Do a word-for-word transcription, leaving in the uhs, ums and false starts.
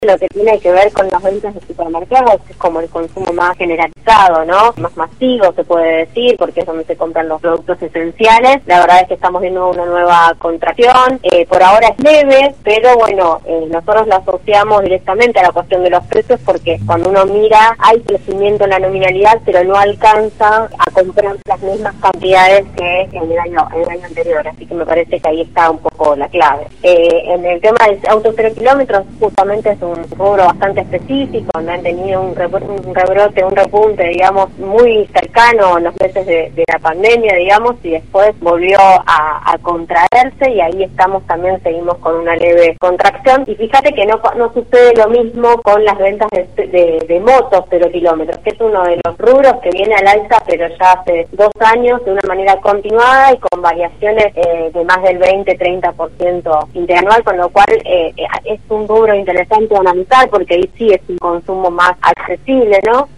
lo que tiene que ver con las ventas de supermercados es como el consumo más generalizado, ¿no? Más masivo se puede decir, porque es donde se compran los productos esenciales. La verdad es que estamos viendo una nueva contracción, eh, por ahora es leve, pero bueno, eh, nosotros la asociamos directamente a la cuestión de los precios, porque cuando uno mira hay crecimiento en la nominalidad, pero no alcanza a comprar las mismas cantidades que en el año, en el año anterior, así que me parece que ahí está un poco la clave. Eh, en el tema de autos cero kilómetros, justamente es un un rubro bastante específico, donde han tenido un, rebro un rebrote, un repunte, digamos, muy cercano en los meses de, de la pandemia, digamos, y después volvió a, a contraerse, y ahí estamos también, seguimos con una leve contracción. Y fíjate que no, no sucede lo mismo con las ventas de, de, de motos cero kilómetros, que es uno de los rubros que viene al alza, pero ya hace dos años, de una manera continuada y con variaciones eh, de más del veinte a treinta por ciento interanual, con lo cual eh, es un rubro interesante analizar, porque ahí sí es un consumo más accesible, ¿no?